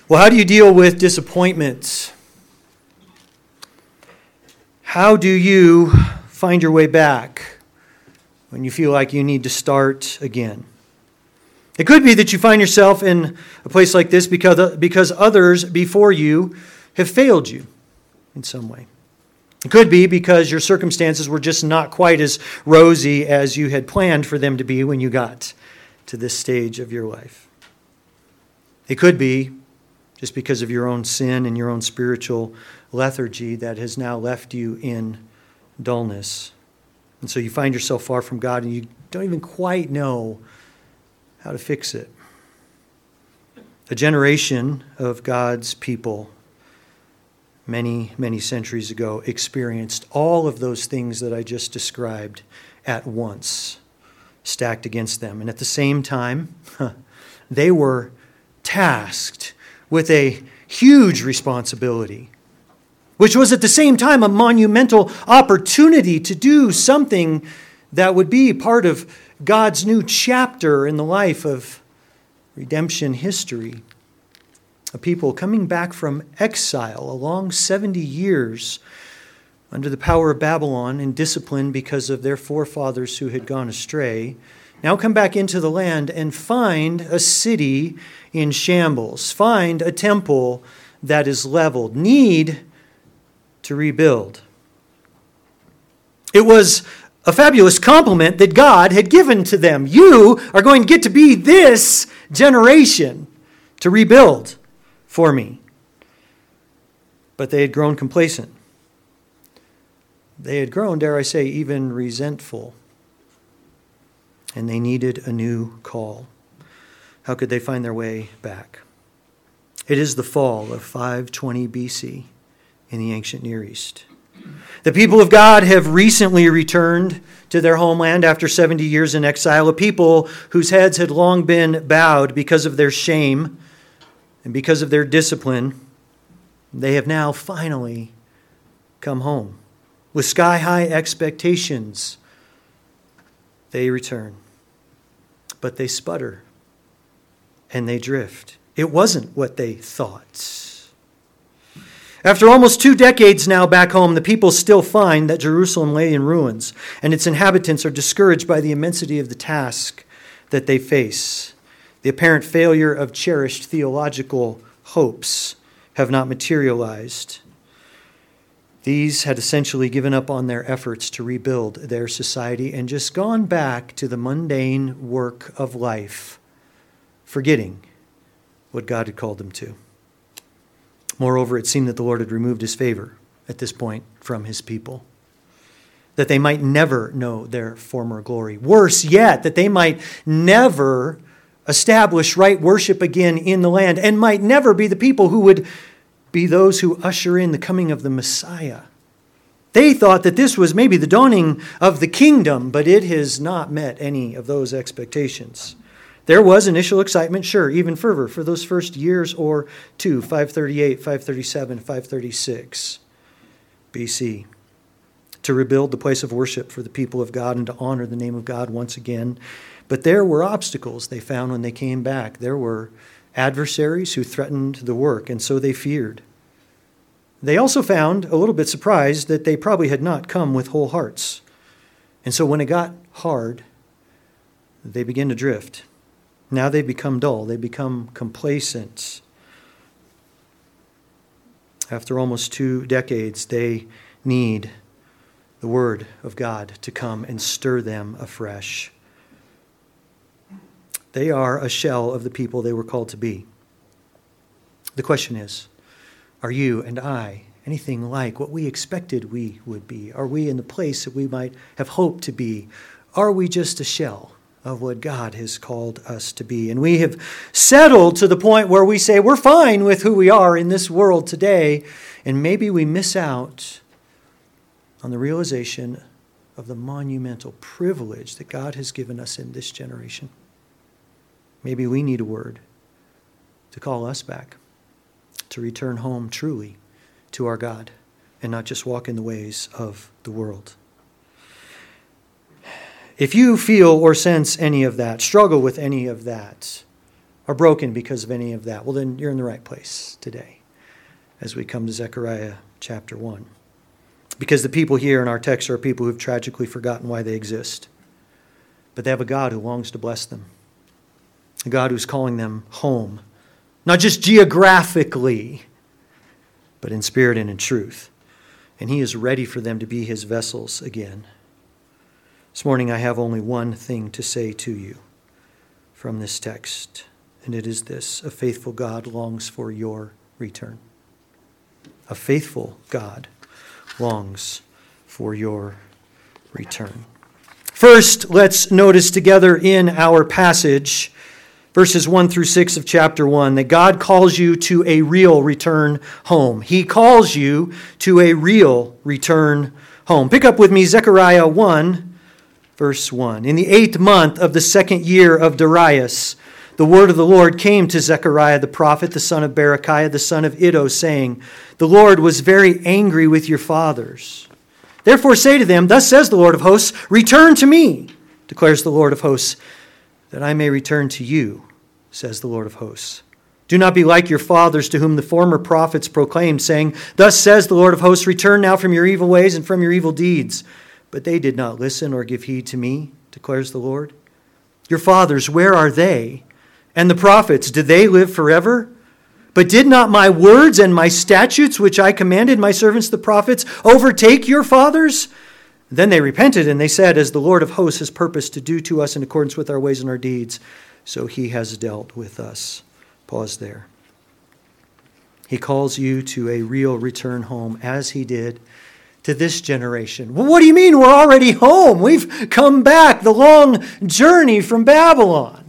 Well, how do you deal with disappointment? How do you find your way back when you feel like you need to start again? It could be that you find yourself in a place like this because others before you have failed you in some way. It could be because your circumstances were just not quite as rosy as you had planned for them to be when you got to this stage of your life. It could be just because of your own sin and your own spiritual lethargy that has now left you in dullness. And so you find yourself far from God and you don't even quite know how to fix it. A generation of God's people many, many centuries ago experienced all of those things that I just described at once, stacked against them. And at the same time, they were tasked with a huge responsibility, which was at the same time a monumental opportunity to do something that would be part of God's new chapter in the life of redemption history. A people coming back from exile, a long 70 years under the power of Babylon and discipline because of their forefathers who had gone astray, now come back into the land and find a city in shambles, find a temple that is leveled, need to rebuild. It was a fabulous compliment that God had given to them. You are going to get to be this generation to rebuild for me. But they had grown complacent. They had grown, dare I say, even resentful. And they needed a new call. How could they find their way back? It is the fall of 520 BC in the ancient Near East. The people of God have recently returned to their homeland after 70 years in exile, a people whose heads had long been bowed because of their shame and because of their discipline. They have now finally come home. With sky-high expectations, they return. But they sputter and they drift. It wasn't what they thought. After almost 2 decades now back home, the people still find that Jerusalem lay in ruins, and its inhabitants are discouraged by the immensity of the task that they face. The apparent failure of cherished theological hopes have not materialized. These had essentially given up on their efforts to rebuild their society and just gone back to the mundane work of life, forgetting what God had called them to. Moreover, it seemed that the Lord had removed his favor at this point from his people, that they might never know their former glory. Worse yet, that they might never establish right worship again in the land and might never be the people who would be those who usher in the coming of the Messiah. They thought that this was maybe the dawning of the kingdom, but it has not met any of those expectations. There was initial excitement, sure, even fervor for those first years or two, 538, 537, 536 BC, to rebuild the place of worship for the people of God and to honor the name of God once again. But there were obstacles they found when they came back. There were adversaries who threatened the work, and so they feared. They also found, a little bit surprised, that they probably had not come with whole hearts. And so when it got hard, they began to drift. Now they become dull. They become complacent. After almost 2 decades, they need the Word of God to come and stir them afresh. They are a shell of the people they were called to be. The question is, are you and I anything like what we expected we would be? Are we in the place that we might have hoped to be? Are we just a shell of what God has called us to be? And we have settled to the point where we say we're fine with who we are in this world today, and maybe we miss out on the realization of the monumental privilege that God has given us in this generation. Maybe we need a word to call us back, to return home truly to our God and not just walk in the ways of the world. If you feel or sense any of that, struggle with any of that, are broken because of any of that, well, then you're in the right place today as we come to Zechariah chapter 1. Because the people here in our text are people who have tragically forgotten why they exist. But they have a God who longs to bless them. A God who's calling them home. Not just geographically, but in spirit and in truth. And He is ready for them to be His vessels again. This morning I have only one thing to say to you from this text. And it is this: a faithful God longs for your return. A faithful God longs for your return. First, let's notice together in our passage, verses 1 through 6 of chapter 1, that God calls you to a real return home. He calls you to a real return home. Pick up with me Zechariah 1, verse 1. In the 8th month of the 2nd year of Darius, the word of the Lord came to Zechariah the prophet, the son of Berechiah, the son of Iddo, saying, "The Lord was very angry with your fathers. Therefore say to them, Thus says the Lord of hosts, Return to me, declares the Lord of hosts, that I may return to you, says the Lord of hosts. Do not be like your fathers, to whom the former prophets proclaimed, saying, Thus says the Lord of hosts, Return now from your evil ways and from your evil deeds. But they did not listen or give heed to me, declares the Lord. Your fathers, where are they? And the prophets, did they live forever? But did not my words and my statutes, which I commanded my servants the prophets, overtake your fathers? Then they repented, and they said, As the Lord of hosts has purposed to do to us in accordance with our ways and our deeds, so He has dealt with us. Pause there. He calls you to a real return home, as He did to this generation. Well, what do you mean we're already home? We've come back the long journey from Babylon.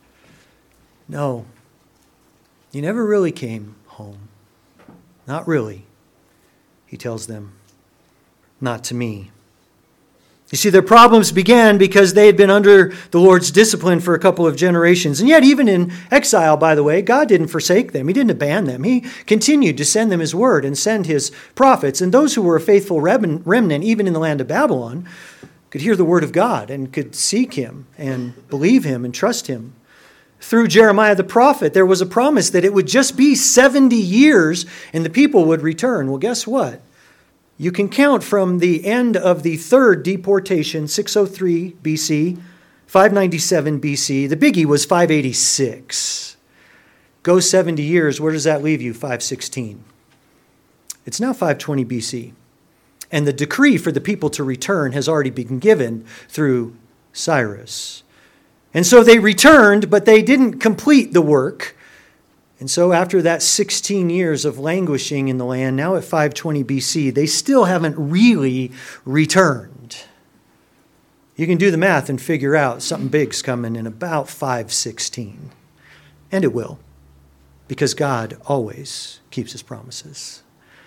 No, you never really came home. Not really, He tells them. Not to me. You see, their problems began because they had been under the Lord's discipline for a couple of generations. And yet, even in exile, by the way, God didn't forsake them. He didn't abandon them. He continued to send them His word and send His prophets. And those who were a faithful remnant, even in the land of Babylon, could hear the word of God and could seek Him and believe Him and trust Him. Through Jeremiah the prophet, there was a promise that it would just be 70 years and the people would return. Well, guess what? You can count from the end of the third deportation, 603 BC, 597 BC. The biggie was 586. Go 70 years, where does that leave you? 516. It's now 520 BC. And the decree for the people to return has already been given through Cyrus. And so they returned, but they didn't complete the work. And so after that 16 years of languishing in the land, now at 520 BC, they still haven't really returned. You can do the math and figure out something big's coming in about 516. And it will, because God always keeps His promises.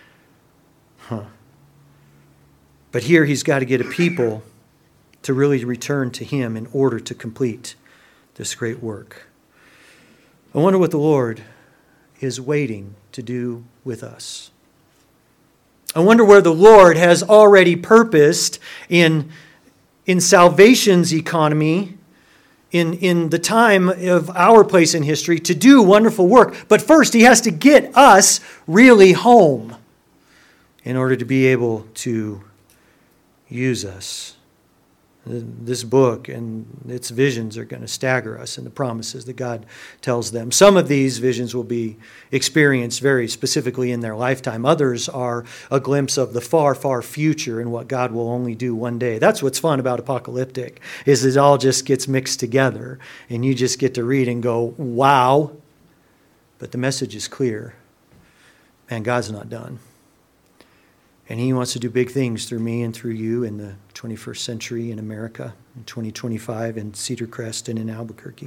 But here He's got to get a people to really return to Him in order to complete this great work. I wonder what the Lord is waiting to do with us. I wonder where the Lord has already purposed in salvation's economy, in the time of our place in history, to do wonderful work. But first, He has to get us really home in order to be able to use us. This book and its visions are going to stagger us in the promises that God tells them. Some of these visions will be experienced very specifically in their lifetime. Others are a glimpse of the far, far future and what God will only do one day. That's what's fun about apocalyptic, is it all just gets mixed together and you just get to read and go, wow. But the message is clear. Man, God's not done. And He wants to do big things through me and through you in the 21st century in America, in 2025 in Cedar Crest and in Albuquerque.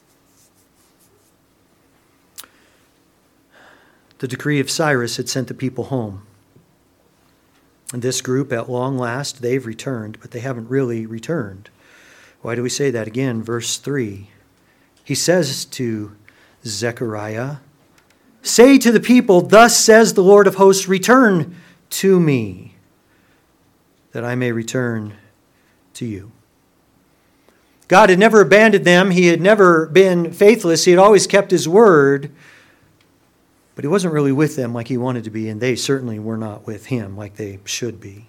The decree of Cyrus had sent the people home. And this group, at long last, they've returned, but they haven't really returned. Why do we say that? Again, verse 3. He says to Zechariah, Say to the people, Thus says the Lord of hosts, Return to me, that I may return to you. God had never abandoned them. He had never been faithless. He had always kept his word. But he wasn't really with them like he wanted to be, and they certainly were not with him like they should be.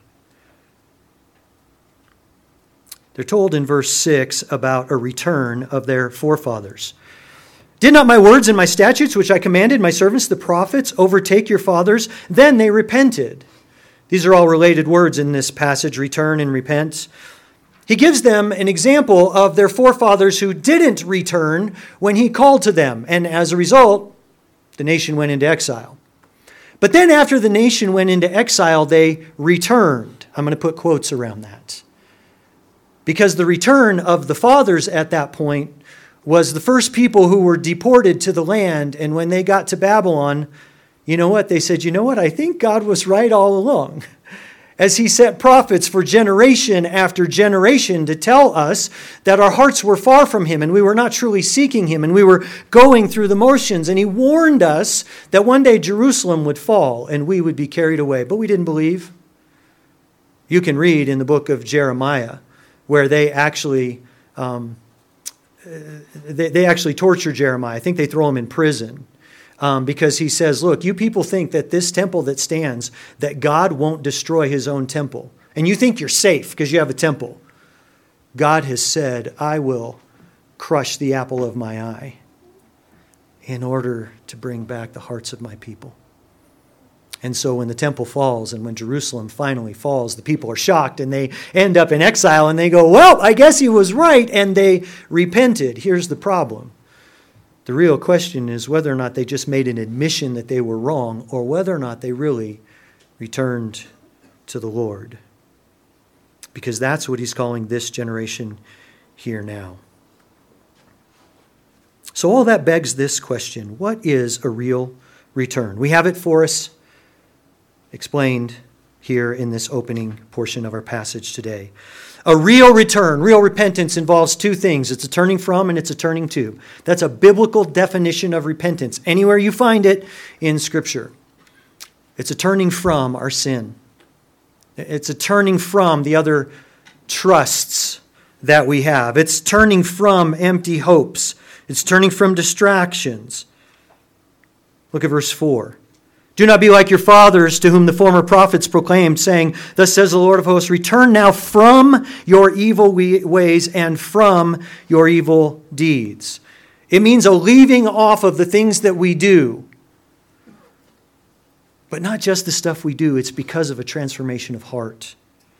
They're told in verse 6 about a return of their forefathers. Did not my words and my statutes, which I commanded my servants the prophets, overtake your fathers? Then they repented. These are all related words in this passage, return and repent. He gives them an example of their forefathers who didn't return when he called to them. And as a result, the nation went into exile. But then after the nation went into exile, they returned. I'm going to put quotes around that. Because the return of the fathers at that point was the first people who were deported to the land. And when they got to Babylon, you know what? They said, you know what? I think God was right all along. As he sent prophets for generation after generation to tell us that our hearts were far from him and we were not truly seeking him and we were going through the motions. And he warned us that one day Jerusalem would fall and we would be carried away. But we didn't believe. You can read in the book of Jeremiah where they actually torture Jeremiah. I think they throw him in prison. Because he says, look, you people think that this temple that stands, that God won't destroy his own temple. And you think you're safe because you have a temple. God has said, I will crush the apple of my eye in order to bring back the hearts of my people. And so when the temple falls and when Jerusalem finally falls, the people are shocked and they end up in exile and they go, well, I guess he was right. And they repented. Here's the problem. The real question is whether or not they just made an admission that they were wrong or whether or not they really returned to the Lord. Because that's what he's calling this generation here now. So all that begs this question: what is a real return? We have it for us explained here in this opening portion of our passage today. A real return, real repentance involves two things. It's a turning from and it's a turning to. That's a biblical definition of repentance. Anywhere you find it in Scripture. It's a turning from our sin. It's a turning from the other trusts that we have. It's turning from empty hopes. It's turning from distractions. Look at verse 4. Do not be like your fathers, to whom the former prophets proclaimed, saying, thus says the Lord of hosts, return now from your evil ways and from your evil deeds. It means a leaving off of the things that we do. But not just the stuff we do, it's because of a transformation of heart.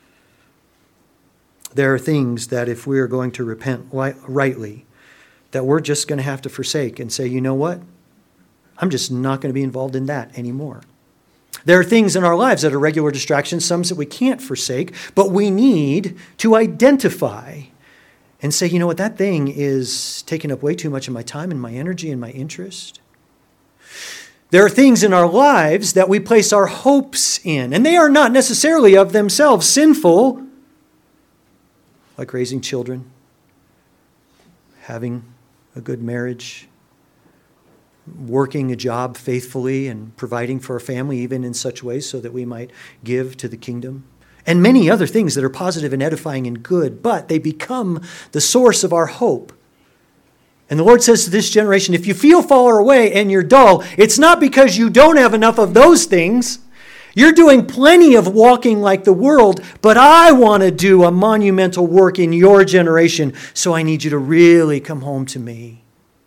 There are things that if we are going to repent rightly, that we're just going to have to forsake and say, you know what? I'm just not going to be involved in that anymore. There are things in our lives that are regular distractions, some that we can't forsake, but we need to identify and say, you know what, that thing is taking up way too much of my time and my energy and my interest. There are things in our lives that we place our hopes in, and they are not necessarily of themselves sinful, like raising children, having a good marriage, working a job faithfully and providing for our family even in such ways so that we might give to the kingdom. And many other things that are positive and edifying and good, but they become the source of our hope. And the Lord says to this generation, if you feel far away and you're dull, it's not because you don't have enough of those things. You're doing plenty of walking like the world, but I want to do a monumental work in your generation, so I need you to really come home to me.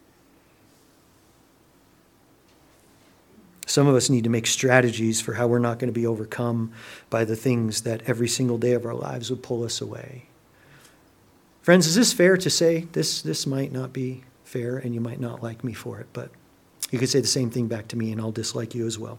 Some of us need to make strategies for how we're not going to be overcome by the things that every single day of our lives would pull us away. Friends, is this fair to say? This might not be fair, and you might not like me for it, but you could say the same thing back to me, and I'll dislike you as well.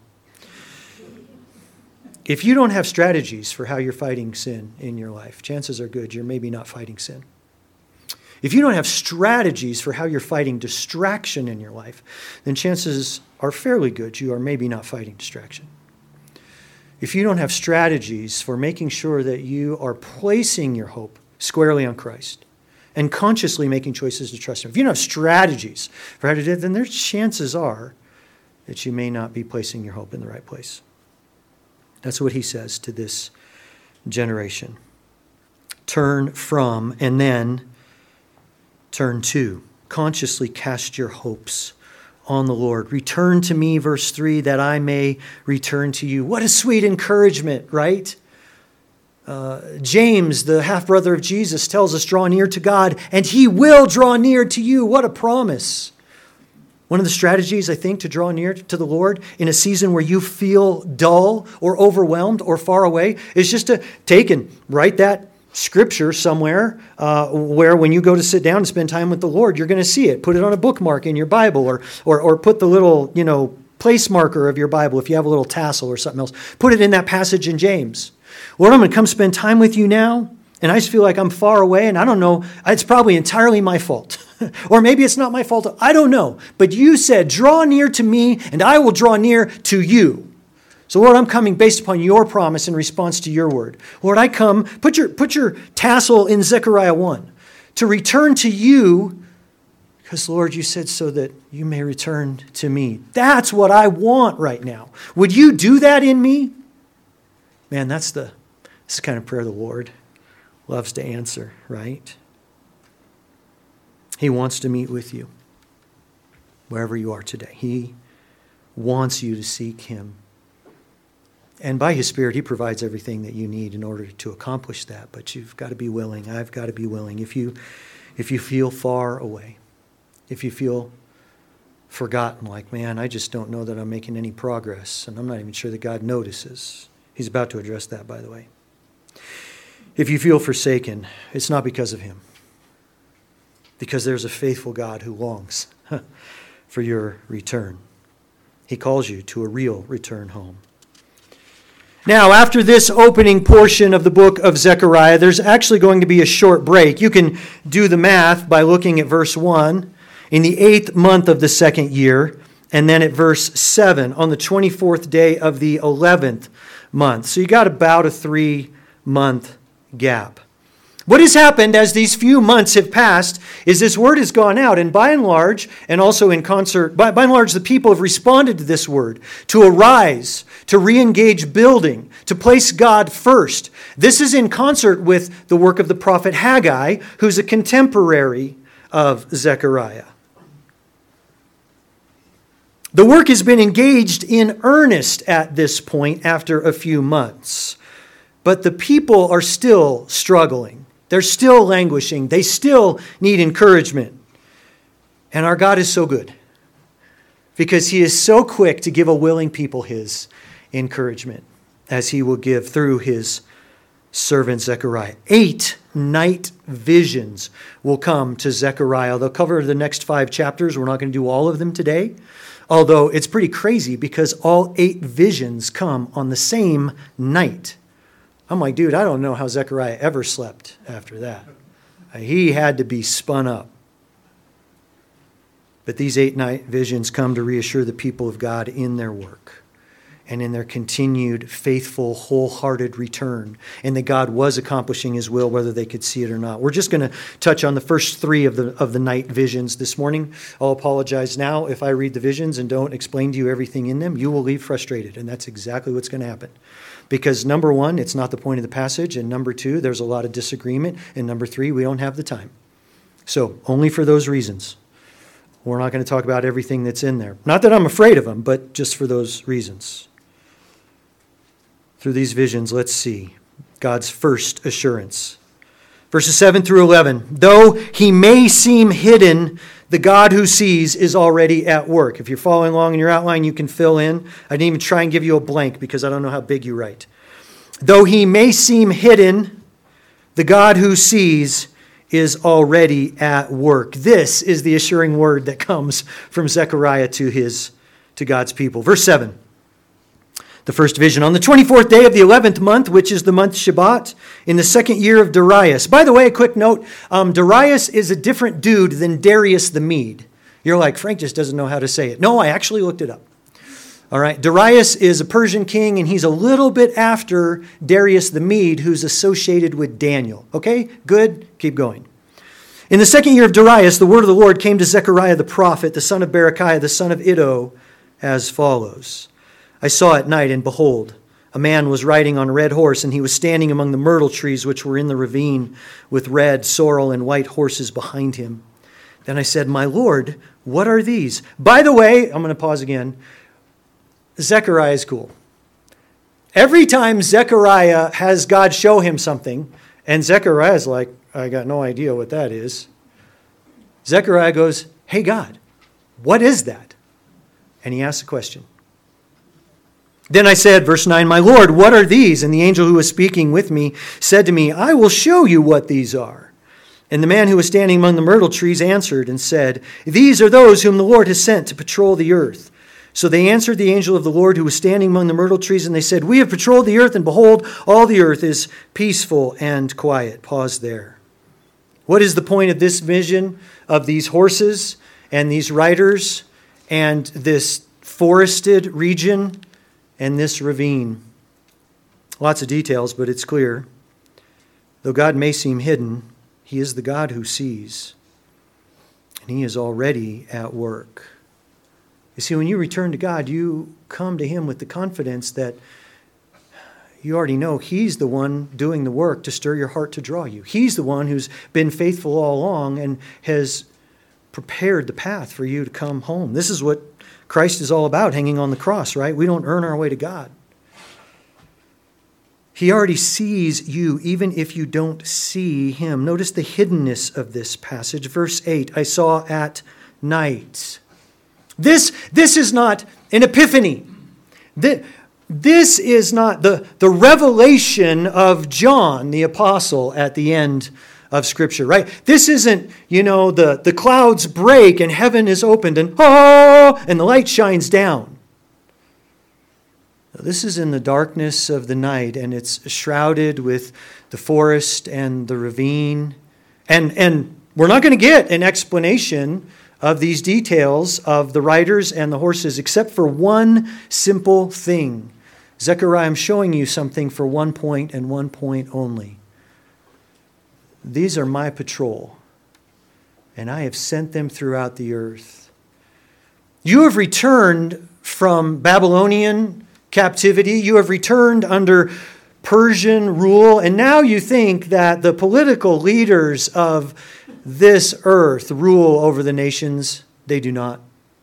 If you don't have strategies for how you're fighting sin in your life, chances are good you're maybe not fighting sin. If you don't have strategies for how you're fighting distraction in your life, then chances are fairly good you are maybe not fighting distraction. If you don't have strategies for making sure that you are placing your hope squarely on Christ and consciously making choices to trust Him, if you don't have strategies for how to do it, then there's chances are that you may not be placing your hope in the right place. That's what He says to this generation. Turn from, and then turn to. Consciously cast your hopes on the Lord. Return to me, verse 3, that I may return to you. What a sweet encouragement, right? James, the half-brother of Jesus, tells us, draw near to God, and he will draw near to you. What a promise. One of the strategies, I think, to draw near to the Lord in a season where you feel dull or overwhelmed or far away is just to take and write that scripture somewhere where when you go to sit down and spend time with the Lord, you're going to see it. Put it on a bookmark in your Bible or put the little, place marker of your Bible if you have a little tassel or something else. Put it in that passage in James. Lord, I'm going to come spend time with you now, and I just feel like I'm far away, and I don't know. It's probably entirely my fault. Or maybe it's not my fault. I don't know. But you said, draw near to me, and I will draw near to you. So, Lord, I'm coming based upon your promise in response to your word. Lord, I come, put your tassel in Zechariah 1, to return to you, because, Lord, you said so that you may return to me. That's what I want right now. Would you do that in me? Man, that's the kind of prayer the Lord loves to answer, right? He wants to meet with you wherever you are today. He wants you to seek him. And by his Spirit, he provides everything that you need in order to accomplish that. But you've got to be willing. I've got to be willing. If you feel far away, if you feel forgotten, like, man, I just don't know that I'm making any progress, and I'm not even sure that God notices. He's about to address that, by the way. If you feel forsaken, it's not because of him. Because there's a faithful God who longs for your return. He calls you to a real return home. Now, after this opening portion of the book of Zechariah, there's actually going to be a short break. You can do the math by looking at verse 1. In the 8th month of the 2nd year, and then at verse 7, on the 24th day of the 11th month. So you got about a 3-month gap. What has happened as these few months have passed is this word has gone out, and by and large, and also in concert, by and large, the people have responded to this word, to arise, to re-engage building, to place God first. This is in concert with the work of the prophet Haggai, who's a contemporary of Zechariah. The work has been engaged in earnest at this point after a few months, but the people are still struggling. They're still languishing. They still need encouragement. And our God is so good because he is so quick to give a willing people his encouragement, as he will give through his servant Zechariah. 8 night visions will come to Zechariah. They'll cover the next 5 chapters. We're not going to do all of them today, although it's pretty crazy because all 8 visions come on the same night. I'm like, dude, I don't know how Zechariah ever slept after that. He had to be spun up. But these 8 night visions come to reassure the people of God in their work and in their continued faithful, wholehearted return, and that God was accomplishing his will, whether they could see it or not. We're just going to touch on the first 3 of the night visions this morning. I'll apologize now if I read the visions and don't explain to you everything in them. You will leave frustrated, and that's exactly what's going to happen. Because number 1, it's not the point of the passage, and number 2, there's a lot of disagreement, and number 3, we don't have the time. So only for those reasons. We're not going to talk about everything that's in there. Not that I'm afraid of them, but just for those reasons. Through these visions, let's see God's first assurance. Verses 7 through 11. Though he may seem hidden, the God who sees is already at work. If you're following along in your outline, you can fill in. I didn't even try and give you a blank because I don't know how big you write. Though he may seem hidden, the God who sees is already at work. This is the assuring word that comes from Zechariah to God's people. Verse 7. The first vision. On the 24th day of the 11th month, which is the month Shabbat, in the 2nd year of Darius. By the way, a quick note, Darius is a different dude than Darius the Mede. You're like, Frank just doesn't know how to say it. No, I actually looked it up. All right, Darius is a Persian king, and he's a little bit after Darius the Mede, who's associated with Daniel. Okay, good, keep going. In the 2nd year of Darius, the word of the Lord came to Zechariah the prophet, the son of Berechiah, the son of Iddo, as follows. I saw at night, and behold, a man was riding on a red horse, and he was standing among the myrtle trees which were in the ravine, with red, sorrel, and white horses behind him. Then I said, my Lord, what are these? By the way, I'm going to pause again. Zechariah is cool. Every time Zechariah has God show him something, and Zechariah is like, I got no idea what that is. Zechariah goes, hey God, what is that? And he asks a question. Then I said, verse 9, my Lord, what are these? And the angel who was speaking with me said to me, I will show you what these are. And the man who was standing among the myrtle trees answered and said, these are those whom the Lord has sent to patrol the earth. So they answered the angel of the Lord who was standing among the myrtle trees, and they said, we have patrolled the earth, and behold, all the earth is peaceful and quiet. Pause there. What is the point of this vision of these horses and these riders and this forested region and this ravine? Lots of details, but it's clear. Though God may seem hidden, He is the God who sees, and He is already at work. You see, when you return to God, you come to Him with the confidence that you already know He's the one doing the work to stir your heart to draw you. He's the one who's been faithful all along and has prepared the path for you to come home. This is what Christ is all about, hanging on the cross, right? We don't earn our way to God. He already sees you, even if you don't see Him. Notice the hiddenness of this passage. Verse 8, I saw at night. This is not an epiphany. This is not the revelation of John the apostle at the end of Scripture, right? This isn't, the clouds break and heaven is opened and the light shines down. This is in the darkness of the night, and it's shrouded with the forest and the ravine. And we're not going to get an explanation of these details of the riders and the horses, except for one simple thing. Zechariah, I'm showing you something for one point and one point only. These are my patrol, and I have sent them throughout the earth. You have returned from Babylonian captivity. You have returned under Persian rule, and now you think that the political leaders of this earth rule over the nations. They do not.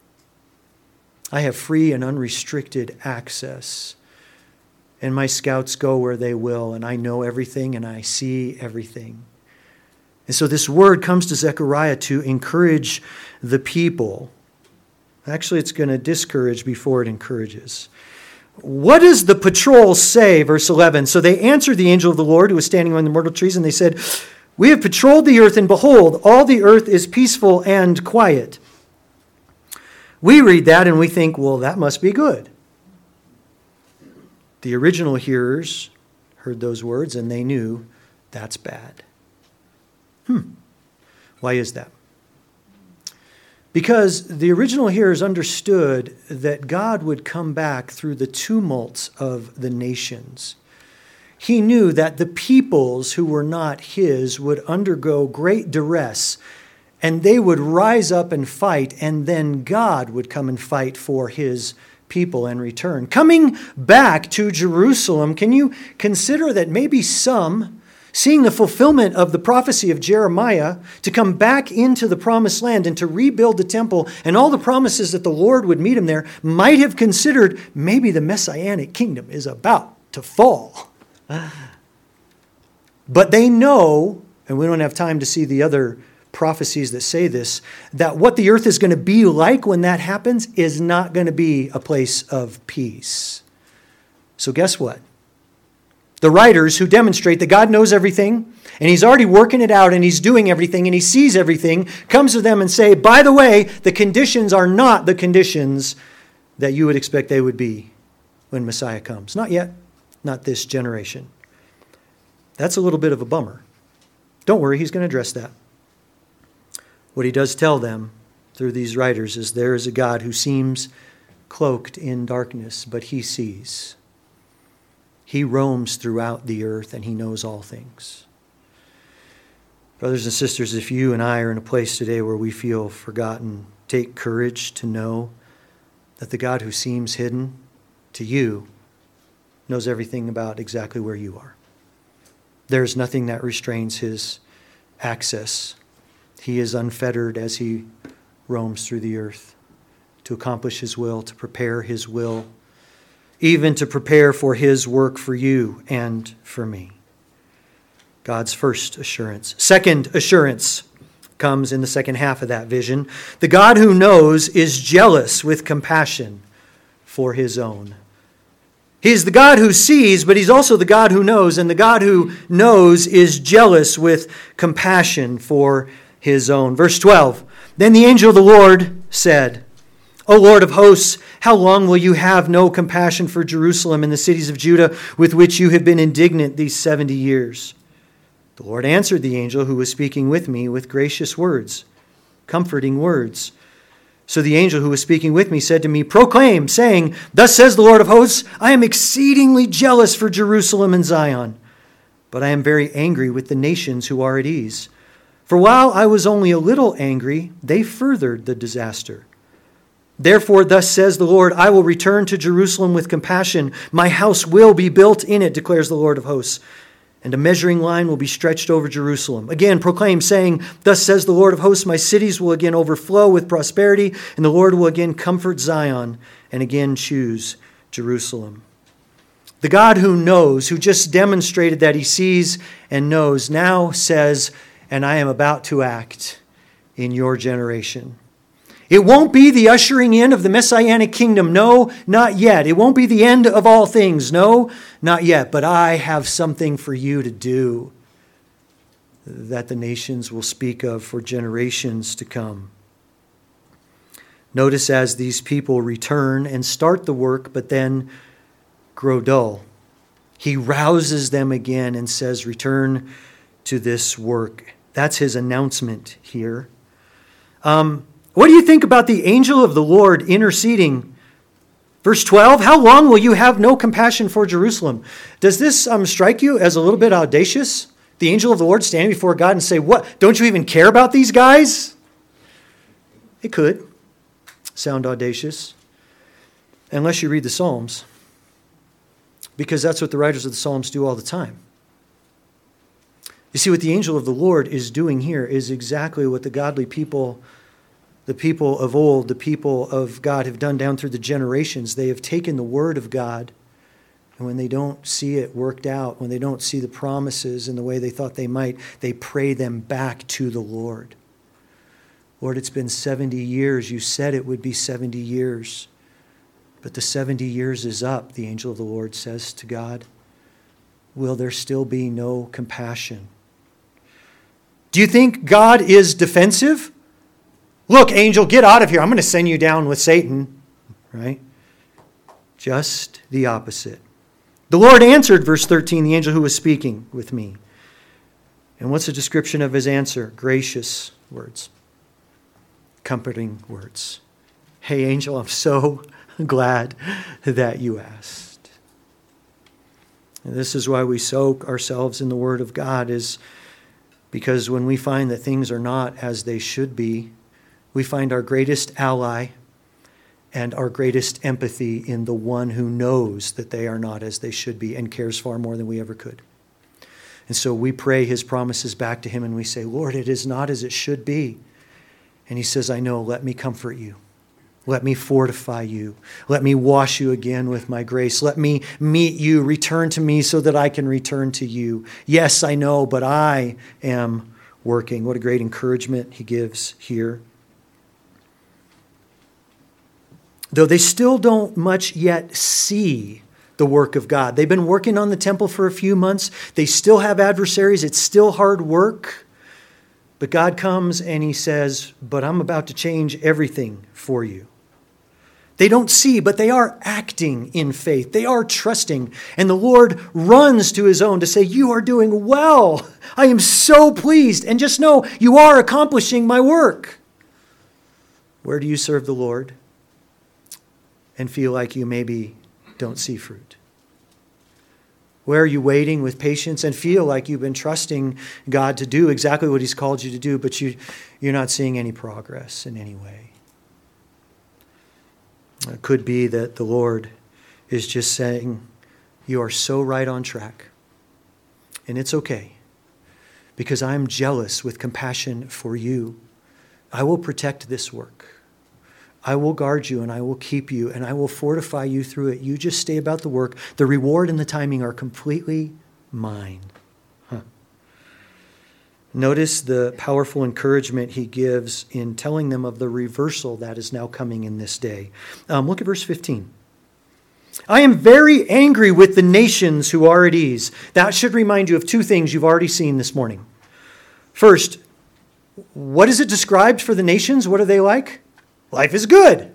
I have free and unrestricted access, and my scouts go where they will, and I know everything and I see everything. And so this word comes to Zechariah to encourage the people. Actually, it's going to discourage before it encourages. What does the patrol say? Verse 11. So they answered the angel of the Lord who was standing among the myrtle trees, and they said, we have patrolled the earth, and behold, all the earth is peaceful and quiet. We read that and we think, well, that must be good. The original hearers heard those words and they knew that's bad. Why is that? Because the original hearers understood that God would come back through the tumults of the nations. He knew that the peoples who were not His would undergo great duress, and they would rise up and fight, and then God would come and fight for His people and return. Coming back to Jerusalem, can you consider that maybe some, seeing the fulfillment of the prophecy of Jeremiah to come back into the promised land and to rebuild the temple and all the promises that the Lord would meet him there, might have considered maybe the Messianic kingdom is about to fall. But they know, and we don't have time to see the other prophecies that say this, that what the earth is going to be like when that happens is not going to be a place of peace. So guess what? The writers who demonstrate that God knows everything, and He's already working it out, and He's doing everything, and He sees everything, comes to them and say, by the way, the conditions are not the conditions that you would expect they would be when Messiah comes. Not yet. Not this generation. That's a little bit of a bummer. Don't worry, He's going to address that. What He does tell them through these writers is there is a God who seems cloaked in darkness, but He sees. He roams throughout the earth and He knows all things. Brothers and sisters, if you and I are in a place today where we feel forgotten, take courage to know that the God who seems hidden to you knows everything about exactly where you are. There is nothing that restrains His access. He is unfettered as he roams through the earth to accomplish his will, to prepare his will, even to prepare for his work for you and for me. God's first assurance. Second assurance comes in the second half of that vision. The God who knows is jealous with compassion for his own. He's the God who sees, but he's also the God who knows. And the God who knows is jealous with compassion for his own. Verse 12, then the angel of the Lord said, O Lord of hosts, how long will you have no compassion for Jerusalem and the cities of Judah with which you have been indignant these 70 years? The Lord answered the angel who was speaking with me with gracious words, comforting words. So the angel who was speaking with me said to me, proclaim, saying, thus says the Lord of hosts, I am exceedingly jealous for Jerusalem and Zion, but I am very angry with the nations who are at ease. For while I was only a little angry, they furthered the disaster. Therefore, thus says the Lord, I will return to Jerusalem with compassion. My house will be built in it, declares the Lord of hosts. And a measuring line will be stretched over Jerusalem. Again, proclaim, saying, thus says the Lord of hosts, my cities will again overflow with prosperity, and the Lord will again comfort Zion and again choose Jerusalem. The God who knows, who just demonstrated that he sees and knows, now says, and I am about to act in your generation. It won't be the ushering in of the Messianic kingdom. No, not yet. It won't be the end of all things. No, not yet. But I have something for you to do that the nations will speak of for generations to come. Notice as these people return and start the work, but then grow dull, he rouses them again and says, return to this work. That's his announcement here. What do you think about the angel of the Lord interceding? Verse 12, how long will you have no compassion for Jerusalem? Does this strike you as a little bit audacious? The angel of the Lord standing before God and say, what, don't you even care about these guys? It could sound audacious, unless you read the Psalms, because that's what the writers of the Psalms do all the time. You see, what the angel of the Lord is doing here is exactly what the godly people, the people of old, the people of God have done down through the generations. They have taken the word of God, and when they don't see it worked out, when they don't see the promises in the way they thought they might, they pray them back to the Lord. Lord, it's been 70 years. You said it would be 70 years. But the 70 years is up, the angel of the Lord says to God. Will there still be no compassion? Do you think God is defensive? Look, angel, get out of here. I'm going to send you down with Satan. Right? Just the opposite. The Lord answered, verse 13, the angel who was speaking with me. And what's the description of his answer? Gracious words. Comforting words. Hey, angel, I'm so glad that you asked. And this is why we soak ourselves in the Word of God, is because when we find that things are not as they should be, we find our greatest ally and our greatest empathy in the one who knows that they are not as they should be and cares far more than we ever could. And so we pray his promises back to him and we say, Lord, it is not as it should be. And he says, I know, let me comfort you. Let me fortify you. Let me wash you again with my grace. Let me meet you. Return to me so that I can return to you. Yes, I know, but I am working. What a great encouragement he gives here. Though they still don't much yet see the work of God. They've been working on the temple for a few months. They still have adversaries. It's still hard work. But God comes and he says, but I'm about to change everything for you. They don't see, but they are acting in faith. They are trusting. And the Lord runs to his own to say, you are doing well. I am so pleased. And just know you are accomplishing my work. Where do you serve the Lord and feel like you maybe don't see fruit? Where are you waiting with patience and feel like you've been trusting God to do exactly what he's called you to do, but you're not seeing any progress in any way? It could be that the Lord is just saying, you are so right on track. And it's okay, because I'm jealous with compassion for you. I will protect this work. I will guard you and I will keep you and I will fortify you through it. You just stay about the work. The reward and the timing are completely mine. Notice the powerful encouragement he gives in telling them of the reversal that is now coming in this day. Look at verse 15. I am very angry with the nations who are at ease. That should remind you of two things you've already seen this morning. First, what is it described for the nations? What are they like? Life is good.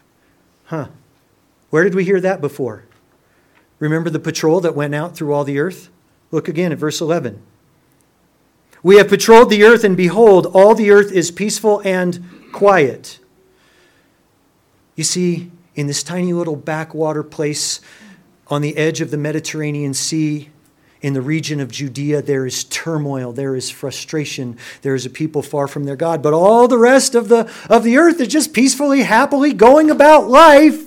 Where did we hear that before? Remember the patrol that went out through all the earth? Look again at verse 11. We have patrolled the earth, and behold, all the earth is peaceful and quiet. You see, in this tiny little backwater place on the edge of the Mediterranean Sea, in the region of Judea, there is turmoil, there is frustration, there is a people far from their God. But all the rest of the earth is just peacefully, happily going about life.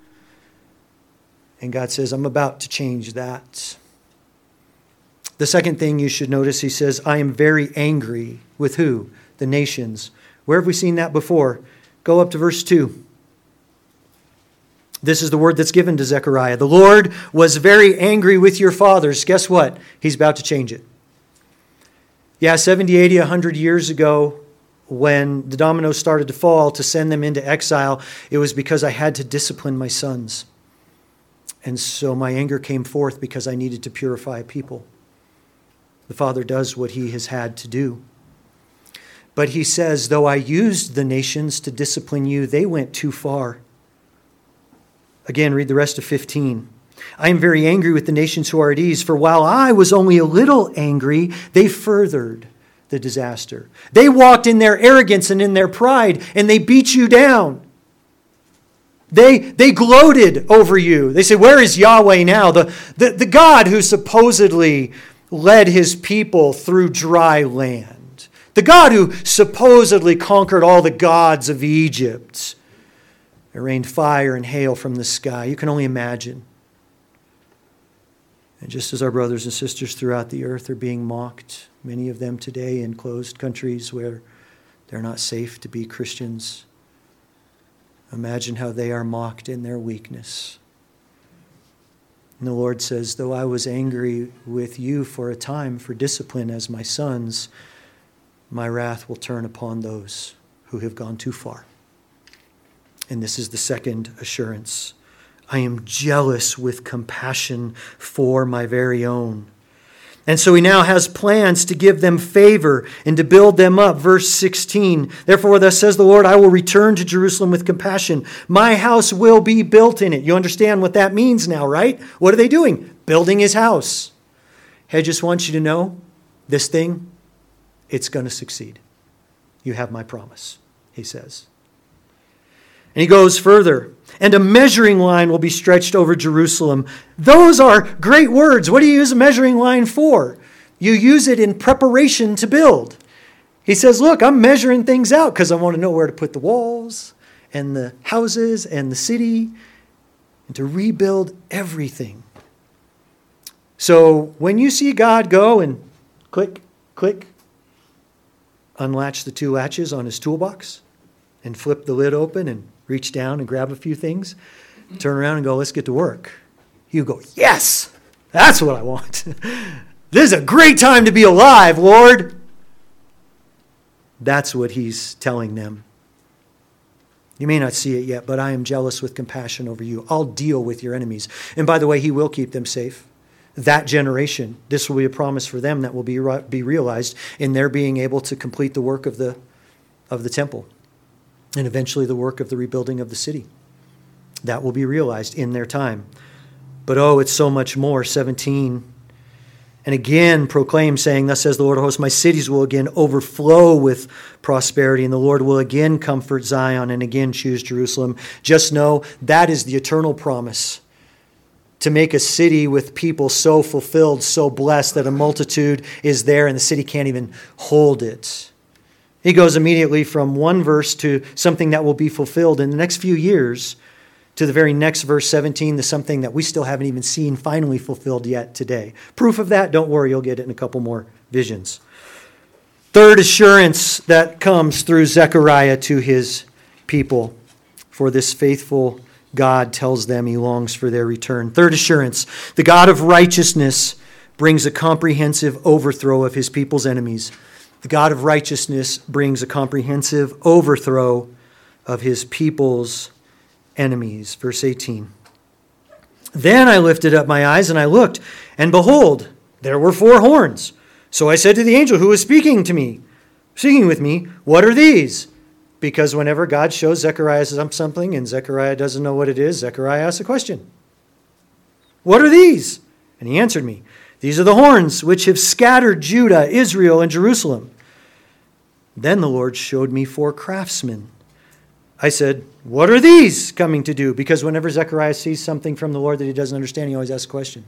And God says, I'm about to change that. The second thing you should notice, he says, I am very angry with who? The nations. Where have we seen that before? Go up to verse 2. This is the word that's given to Zechariah. The Lord was very angry with your fathers. Guess what? He's about to change it. Yeah, 70, 80, 100 years ago, when the dominoes started to fall to send them into exile, it was because I had to discipline my sons. And so my anger came forth because I needed to purify people. The Father does what he has had to do. But he says, though I used the nations to discipline you, they went too far. Again, read the rest of 15. I am very angry with the nations who are at ease, for while I was only a little angry, they furthered the disaster. They walked in their arrogance and in their pride, and they beat you down. They gloated over you. They said, where is Yahweh now? The God who supposedly led his people through dry land. The God who supposedly conquered all the gods of Egypt. It rained fire and hail from the sky. You can only imagine. And just as our brothers and sisters throughout the earth are being mocked, many of them today in closed countries where they're not safe to be Christians, imagine how they are mocked in their weakness. And the Lord says, though I was angry with you for a time for discipline as my sons, my wrath will turn upon those who have gone too far. And this is the second assurance. I am jealous with compassion for my very own. And so he now has plans to give them favor and to build them up. Verse 16, therefore thus says the Lord, I will return to Jerusalem with compassion. My house will be built in it. You understand what that means now, right? What are they doing? Building his house. Hey, I just want you to know, this thing, it's going to succeed. You have my promise, he says. And he goes further. And a measuring line will be stretched over Jerusalem. Those are great words. What do you use a measuring line for? You use it in preparation to build. He says, look, I'm measuring things out because I want to know where to put the walls and the houses and the city and to rebuild everything. So when you see God go and click, click, unlatch the two latches on his toolbox and flip the lid open and reach down and grab a few things, turn around and go, let's get to work. You go, yes, that's what I want. This is a great time to be alive, Lord. That's what he's telling them. You may not see it yet, but I am jealous with compassion over you. I'll deal with your enemies. And by the way, he will keep them safe. That generation, this will be a promise for them that will be realized in their being able to complete the work of the temple. And eventually the work of the rebuilding of the city. That will be realized in their time. But it's so much more. 17. And again proclaim, saying, thus says the Lord of hosts, my cities will again overflow with prosperity, and the Lord will again comfort Zion and again choose Jerusalem. Just know that is the eternal promise. To make a city with people so fulfilled, so blessed that a multitude is there and the city can't even hold it. He goes immediately from one verse to something that will be fulfilled in the next few years to the very next verse 17 to something that we still haven't even seen finally fulfilled yet today. Proof of that, don't worry, you'll get it in a couple more visions. Third assurance that comes through Zechariah to his people. For this faithful God tells them he longs for their return. Third assurance, the God of righteousness brings a comprehensive overthrow of his people's enemies. The God of righteousness brings a comprehensive overthrow of his people's enemies. Verse 18. Then I lifted up my eyes and I looked, and behold, there were 4 horns. So I said to the angel who was speaking with me, what are these? Because whenever God shows Zechariah something and Zechariah doesn't know what it is, Zechariah asks a question. What are these? And he answered me, these are the horns which have scattered Judah, Israel, and Jerusalem. Then the Lord showed me 4 craftsmen. I said, what are these coming to do? Because whenever Zechariah sees something from the Lord that he doesn't understand, he always asks a question.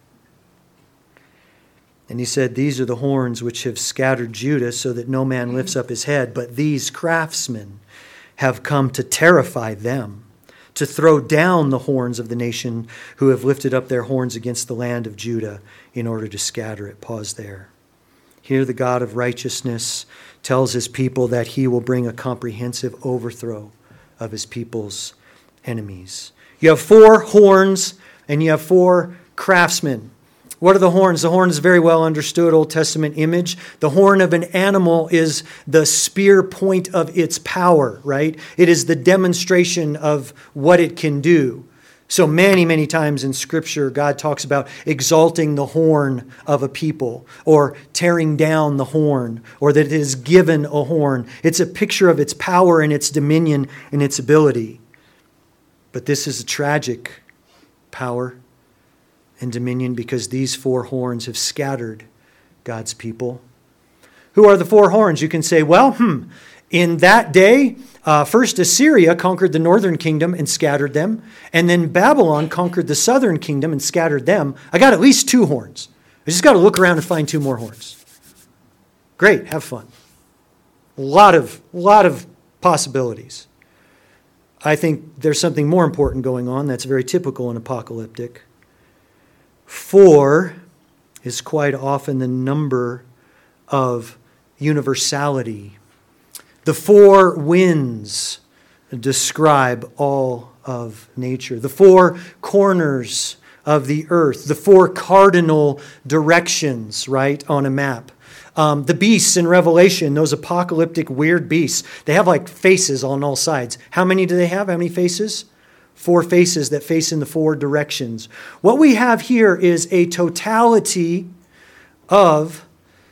And he said, these are the horns which have scattered Judah so that no man lifts up his head. But these craftsmen have come to terrify them, to throw down the horns of the nation who have lifted up their horns against the land of Judah in order to scatter it. Pause there. Here the God of righteousness tells his people that he will bring a comprehensive overthrow of his people's enemies. You have 4 horns and you have 4 craftsmen. What are the horns? The horn is a very well understood Old Testament image. The horn of an animal is the spear point of its power, right? It is the demonstration of what it can do. So many, many times in Scripture, God talks about exalting the horn of a people or tearing down the horn or that it is given a horn. It's a picture of its power and its dominion and its ability. But this is a tragic power and dominion because these 4 horns have scattered God's people. Who are the 4 horns? You can say, well, in that day, first Assyria conquered the northern kingdom and scattered them, and then Babylon conquered the southern kingdom and scattered them. I got at least 2 horns. I just got to look around and find 2 more horns. Great, have fun. A lot of possibilities. I think there's something more important going on that's very typical and apocalyptic. 4 is quite often the number of universality. The 4 winds describe all of nature. The 4 corners of the earth. The 4 cardinal directions, right, on a map. The beasts in Revelation, those apocalyptic weird beasts, they have like faces on all sides. How many do they have? How many faces? 4 faces that face in the 4 directions. What we have here is a totality of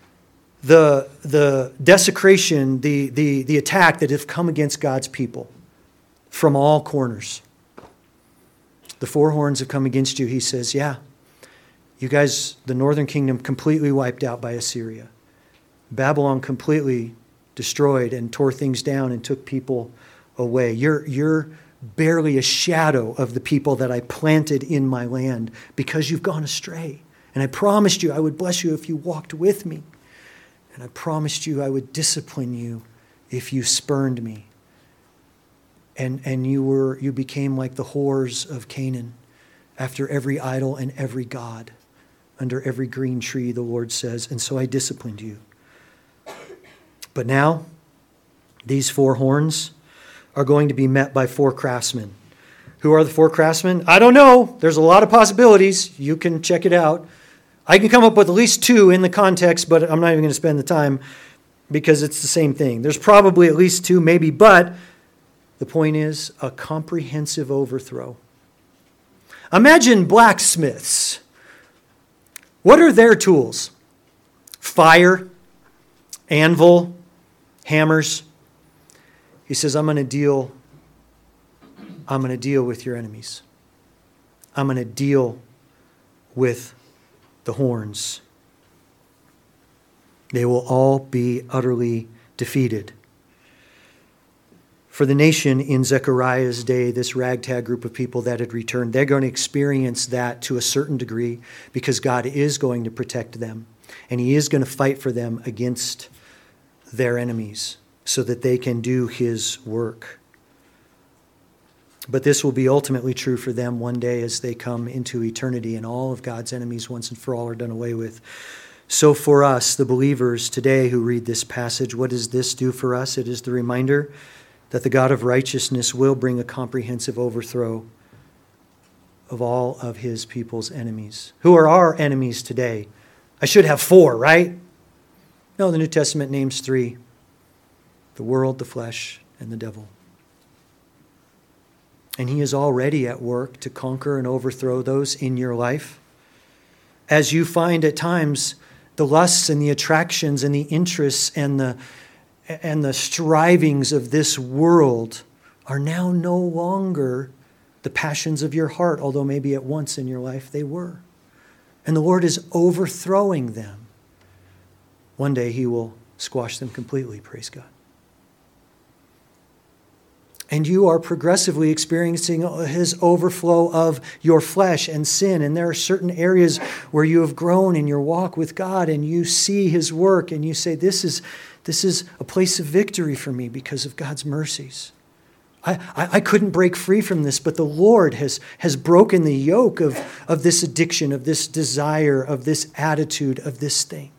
the desecration, the attack that have come against God's people from all corners. The 4 horns have come against you. He says, yeah, you guys, the northern kingdom completely wiped out by Assyria. Babylon completely destroyed and tore things down and took people away. You're barely a shadow of the people that I planted in my land because you've gone astray. And I promised you I would bless you if you walked with me. And I promised you I would discipline you if you spurned me. And you became like the whores of Canaan, after every idol and every god, under every green tree, the Lord says. And so I disciplined you. But now, these 4 horns are going to be met by 4 craftsmen. Who are the 4 craftsmen? I don't know. There's a lot of possibilities. You can check it out. I can come up with at least 2 in the context, but I'm not even going to spend the time because it's the same thing. There's probably at least 2, maybe, but the point is a comprehensive overthrow. Imagine blacksmiths. What are their tools? Fire, anvil, hammers. He says, I'm going to deal with your enemies. I'm going to deal with the horns. They will all be utterly defeated. For the nation in Zechariah's day, this ragtag group of people that had returned, they're going to experience that to a certain degree because God is going to protect them and he is going to fight for them against their enemies so that they can do his work. But this will be ultimately true for them one day as they come into eternity and all of God's enemies once and for all are done away with. So for us, the believers today who read this passage, what does this do for us? It is the reminder that the God of righteousness will bring a comprehensive overthrow of all of his people's enemies. Who are our enemies today? I should have 4, right? No, the New Testament names 3. The world, the flesh, and the devil. And he is already at work to conquer and overthrow those in your life. As you find at times the lusts and the attractions and the interests and the strivings of this world are now no longer the passions of your heart, although maybe at once in your life they were. And the Lord is overthrowing them. One day he will squash them completely, praise God. And you are progressively experiencing his overflow of your flesh and sin. And there are certain areas where you have grown in your walk with God and you see his work and you say, this is a place of victory for me because of God's mercies. I couldn't break free from this, but the Lord has broken the yoke of this addiction, of this desire, of this attitude, of this thing.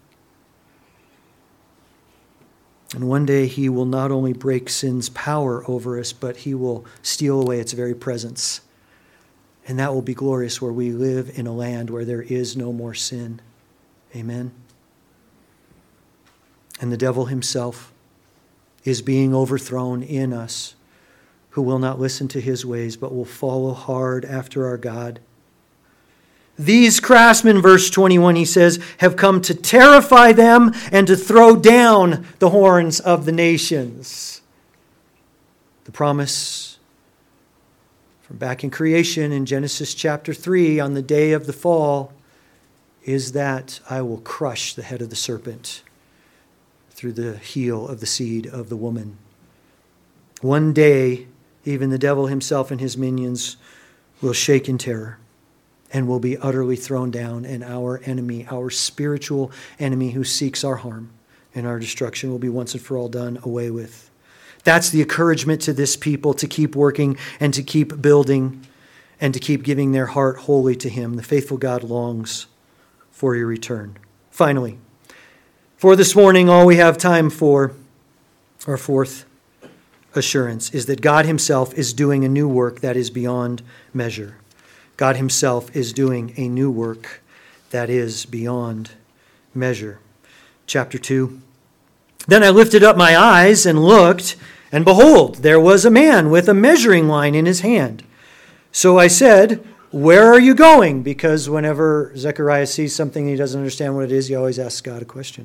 And one day he will not only break sin's power over us, but he will steal away its very presence. And that will be glorious, where we live in a land where there is no more sin. Amen. And the devil himself is being overthrown in us, who will not listen to his ways, but will follow hard after our God. These craftsmen, verse 21, he says, have come to terrify them and to throw down the horns of the nations. The promise from back in creation in Genesis chapter 3, on the day of the fall, is that I will crush the head of the serpent through the heel of the seed of the woman. One day, even the devil himself and his minions will shake in terror and will be utterly thrown down, and our enemy, our spiritual enemy who seeks our harm and our destruction, will be once and for all done away with. That's the encouragement to this people, to keep working and to keep building and to keep giving their heart wholly to him. The faithful God longs for your return. Finally, for this morning, all we have time for, our fourth assurance, is that God himself is doing a new work that is beyond measure. God himself is doing a new work that is beyond measure. Chapter 2. Then I lifted up my eyes and looked, and behold, there was a man with a measuring line in his hand. So I said, where are you going? Because whenever Zechariah sees something he doesn't understand what it is, he always asks God a question.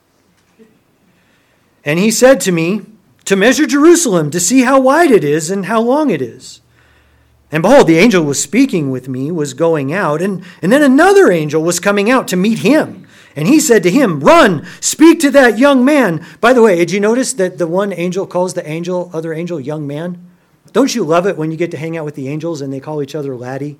And he said to me, to measure Jerusalem, to see how wide it is and how long it is. And behold, the angel who was speaking with me was going out, and then another angel was coming out to meet him. And he said to him, run, speak to that young man. By the way, did you notice that the one angel calls the other angel, young man? Don't you love it when you get to hang out with the angels and they call each other laddie?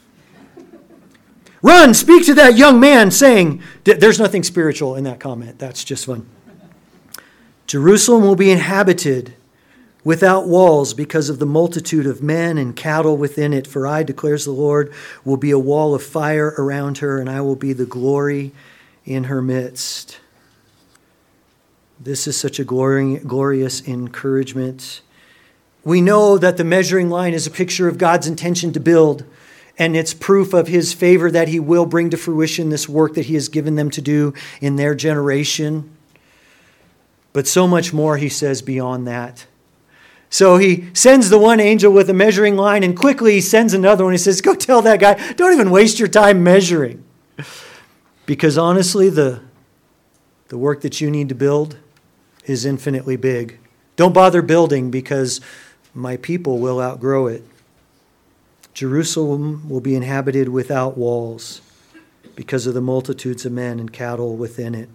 Run, speak to that young man, saying, there's nothing spiritual in that comment. That's just fun. Jerusalem will be inhabited without walls because of the multitude of men and cattle within it. For I, declares the Lord, will be a wall of fire around her, and I will be the glory in her midst. This is such a glorious encouragement. We know that the measuring line is a picture of God's intention to build, and it's proof of his favor that he will bring to fruition this work that he has given them to do in their generation. But so much more, he says, beyond that. So he sends the one angel with a measuring line, and quickly he sends another one. He says, go tell that guy, don't even waste your time measuring. Because honestly, the work that you need to build is infinitely big. Don't bother building, because my people will outgrow it. Jerusalem will be inhabited without walls because of the multitudes of men and cattle within it.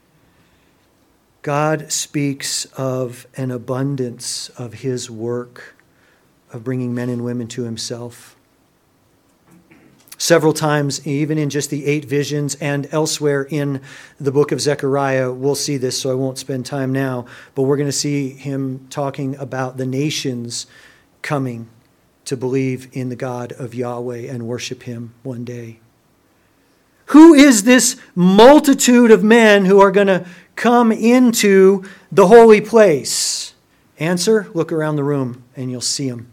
God speaks of an abundance of his work of bringing men and women to himself. Several times, even in just the 8 visions and elsewhere in the book of Zechariah, we'll see this, so I won't spend time now, but we're going to see him talking about the nations coming to believe in the God of Yahweh and worship him one day. Who is this multitude of men who are going to come into the holy place? Answer, look around the room and you'll see them.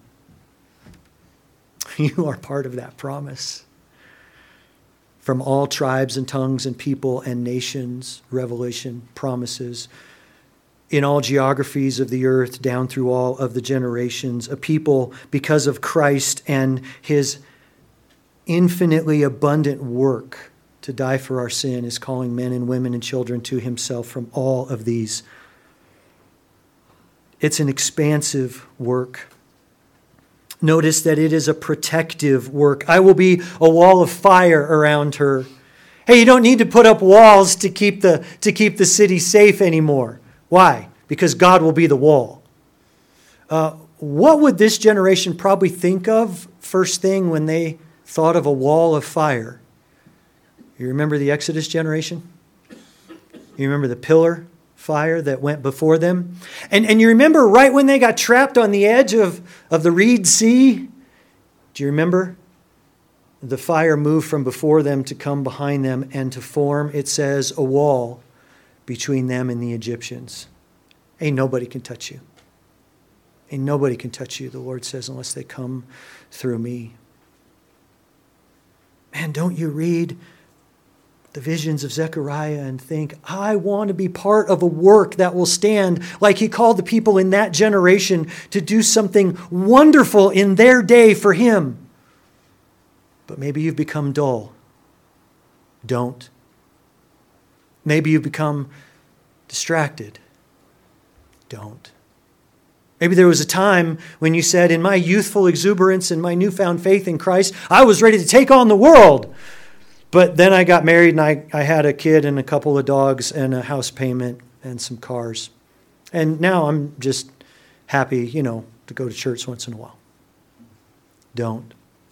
You are part of that promise. From all tribes and tongues and people and nations, Revelation promises. In all geographies of the earth, down through all of the generations, a people, because of Christ and his infinitely abundant work to die for our sin, is calling men and women and children to himself from all of these. It's an expansive work. Notice that it is a protective work. I will be a wall of fire around her. Hey, you don't need to put up walls to keep the city safe anymore. Why? Because God will be the wall. What would this generation probably think of first thing when they thought of a wall of fire? You remember the Exodus generation? You remember the pillar fire that went before them? And you remember right when they got trapped on the edge of the Reed Sea? Do you remember? The fire moved from before them to come behind them and to form, it says, a wall between them and the Egyptians. Ain't nobody can touch you. Ain't nobody can touch you, the Lord says, unless they come through me. Man, don't you read the visions of Zechariah and think, I want to be part of a work that will stand like he called the people in that generation to do something wonderful in their day for him. But maybe you've become dull. Don't. Maybe you've become distracted. Don't. Maybe there was a time when you said, in my youthful exuberance and my newfound faith in Christ, I was ready to take on the world. But then I got married and I had a kid and a couple of dogs and a house payment and some cars. And now I'm just happy, to go to church once in a while. Don't.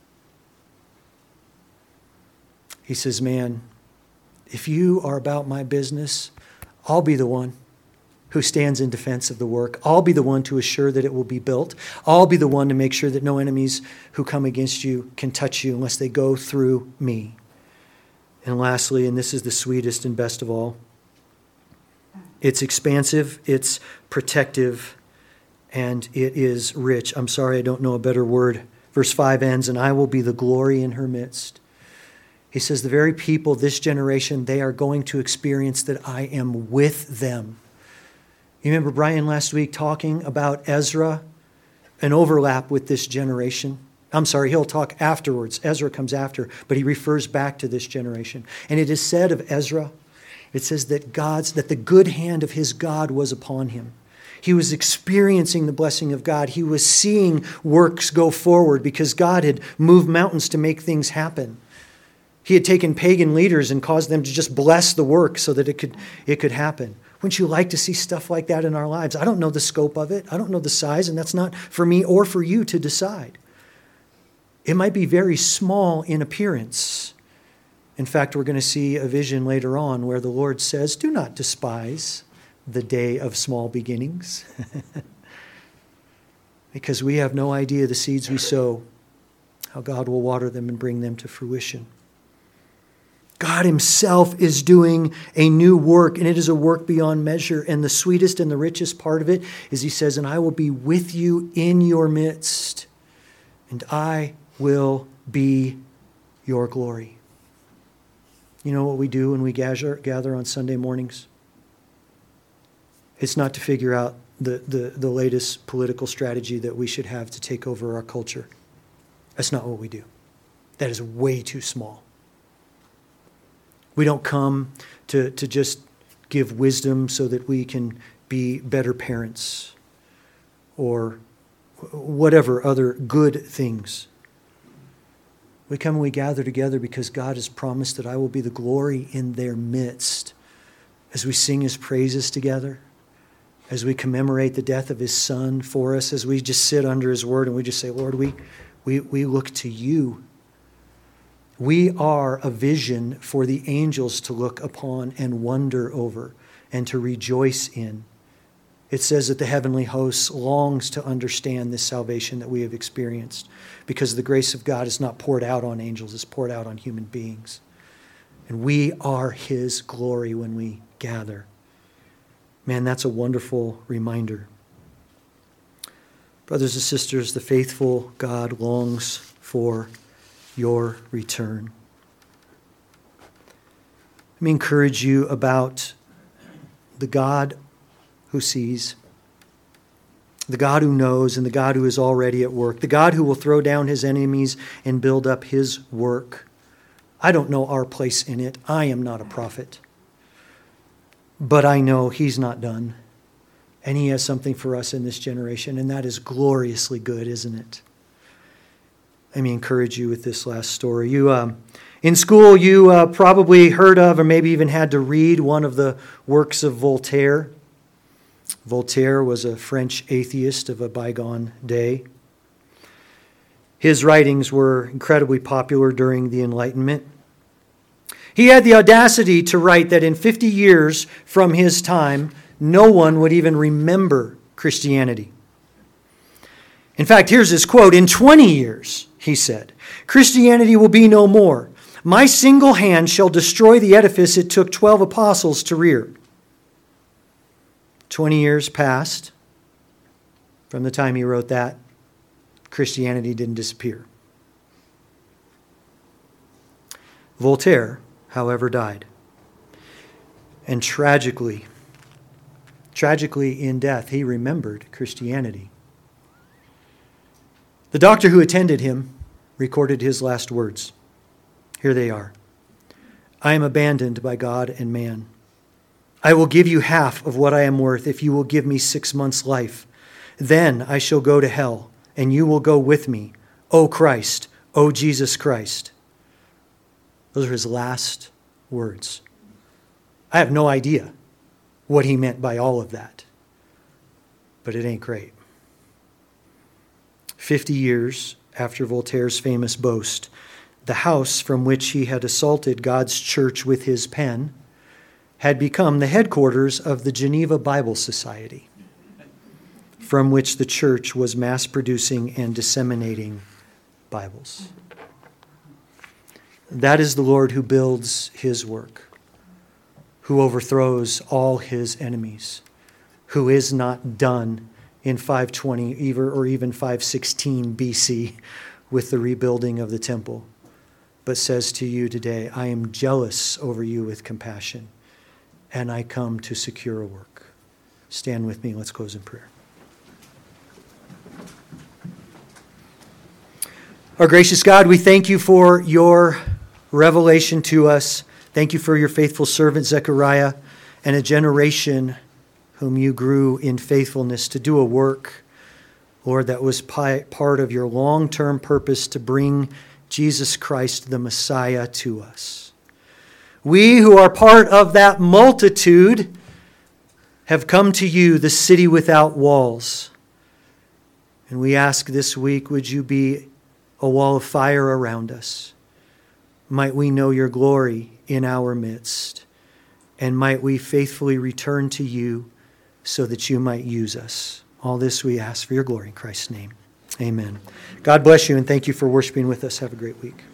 He says, man, if you are about my business, I'll be the one who stands in defense of the work. I'll be the one to assure that it will be built. I'll be the one to make sure that no enemies who come against you can touch you unless they go through me. And lastly, and this is the sweetest and best of all, it's expansive, it's protective, and it is rich. I'm sorry, I don't know a better word. Verse 5 ends, and I will be the glory in her midst. He says, the very people, this generation, they are going to experience that I am with them. You remember Brian last week talking about Ezra, an overlap with this generation? I'm sorry, he'll talk afterwards. Ezra comes after, but he refers back to this generation. And it is said of Ezra, it says that the good hand of his God was upon him. He was experiencing the blessing of God. He was seeing works go forward because God had moved mountains to make things happen. He had taken pagan leaders and caused them to just bless the work so that it could happen. Wouldn't you like to see stuff like that in our lives? I don't know the scope of it. I don't know the size, and that's not for me or for you to decide. It might be very small in appearance. In fact, we're going to see a vision later on where the Lord says, do not despise the day of small beginnings. Because we have no idea the seeds we sow, how God will water them and bring them to fruition. God himself is doing a new work, and it is a work beyond measure. And the sweetest and the richest part of it is he says, and I will be with you in your midst, and I will be your glory. You know what we do when we gather on Sunday mornings? It's not to figure out the latest political strategy that we should have to take over our culture. That's not what we do. That is way too small. We don't come to just give wisdom so that we can be better parents or whatever other good things. We come and we gather together because God has promised that I will be the glory in their midst. As we sing his praises together, as we commemorate the death of his son for us, as we just sit under his word and we just say, Lord, we look to you. We are a vision for the angels to look upon and wonder over and to rejoice in. It says that the heavenly hosts longs to understand this salvation that we have experienced because the grace of God is not poured out on angels, it's poured out on human beings. And we are his glory when we gather. Man, that's a wonderful reminder. Brothers and sisters, the faithful God longs for your return. Let me encourage you about the God who sees, the God who knows, and the God who is already at work, the God who will throw down his enemies and build up his work. I don't know our place in it. I am not a prophet. But I know he's not done. And he has something for us in this generation, and that is gloriously good, isn't it? Let me encourage you with this last story. In school, you probably heard of or maybe even had to read one of the works of Voltaire. Voltaire was a French atheist of a bygone day. His writings were incredibly popular during the Enlightenment. He had the audacity to write that in 50 years from his time, no one would even remember Christianity. In fact, here's his quote. In 20 years, he said, Christianity will be no more. My single hand shall destroy the edifice it took 12 apostles to rear. 20 years passed from the time he wrote that. Christianity didn't disappear. Voltaire, however, died. And tragically in death, he remembered Christianity. The doctor who attended him recorded his last words. Here they are. I am abandoned by God and man. I will give you half of what I am worth if you will give me 6 months' life. Then I shall go to hell, and you will go with me. O Christ, O Jesus Christ. Those are his last words. I have no idea what he meant by all of that. But it ain't great. 50 years after Voltaire's famous boast, the house from which he had assaulted God's church with his pen had become the headquarters of the Geneva Bible Society, from which the church was mass producing and disseminating Bibles. That is the Lord who builds his work, who overthrows all his enemies, who is not done in 520 or even 516 BC with the rebuilding of the temple, but says to you today, I am jealous over you with compassion, and I come to secure a work. Stand with me. Let's close in prayer. Our gracious God, we thank you for your revelation to us. Thank you for your faithful servant Zechariah and a generation whom you grew in faithfulness to do a work, Lord, that was part of your long-term purpose to bring Jesus Christ, the Messiah, to us. We who are part of that multitude have come to you, the city without walls. And we ask this week, would you be a wall of fire around us? Might we know your glory in our midst, and might we faithfully return to you so that you might use us. All this we ask for your glory in Christ's name. Amen. God bless you, and thank you for worshiping with us. Have a great week.